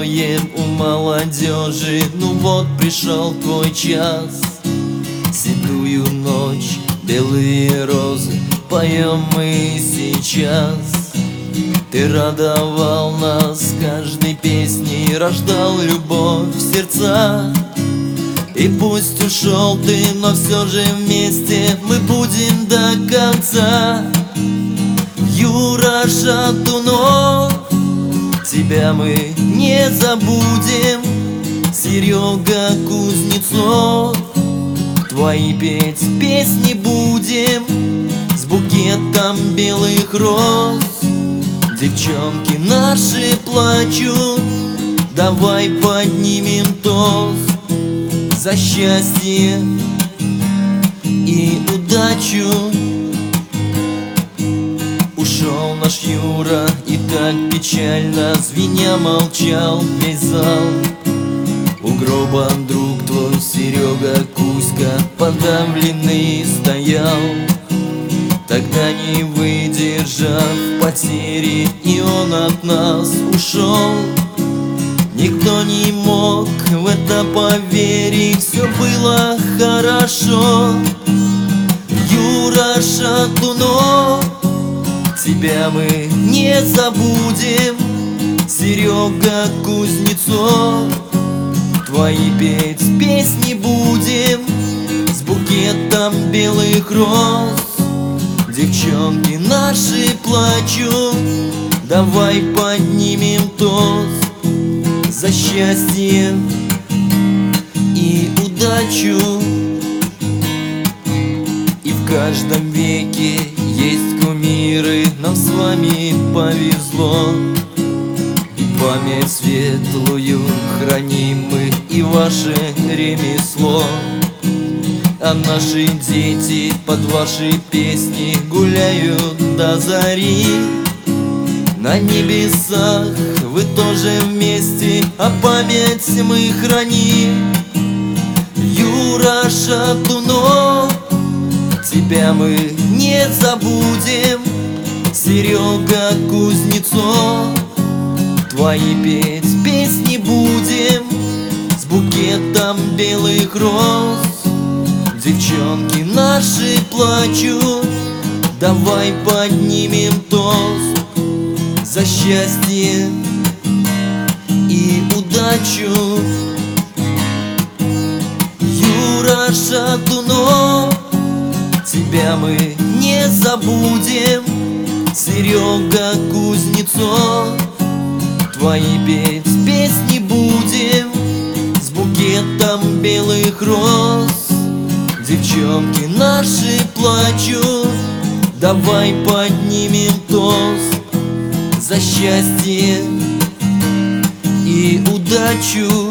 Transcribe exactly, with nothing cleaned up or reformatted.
поем у молодежи. Ну вот пришел твой час, седую ночь, белые розы поем мы сейчас. Ты радовал нас каждой песней, рождал любовь в сердца. И пусть ушел ты, но все же вместе мы будем до конца. Юра Шатунов, тебя мы не забудем. Серега Кузнецов, твои петь песни будем с букетом белых роз. Девчонки наши плачут, давай поднимем тост за счастье и удачу. Ушел наш Юра, и так печально, звеня молчал весь зал. У гроба друг твой Серега Кузька подавленный стоял. Тогда, не выдержав потери, и он от нас ушел. Никто не мог в это поверить, все было хорошо. Юра Шатунов, тебя мы не забудем. Серега Кузнецов, твои петь песни будем с букетом белых роз. Девчонки наши плачут, давай поднимем тост за счастье и удачу. И в каждом веке есть кумиры, нам с вами повезло. И память светлую храним мы, и ваше ремесло. А наши дети под ваши песни гуляют до зари. На небесах вы тоже вместе, а память мы храним. Юра Шатунов, тебя мы не забудем. Серега Кузнецов, твои петь песни будем с букетом белых роз. Девчонки наши плачут, давай поднимем тост за счастье и удачу. Юра Шатунов, тебя мы не забудем. Серега Кузнецов, твои петь песни будем с букетом белых роз. Девчонки наши плачут, давай поднимем тост за счастье и удачу.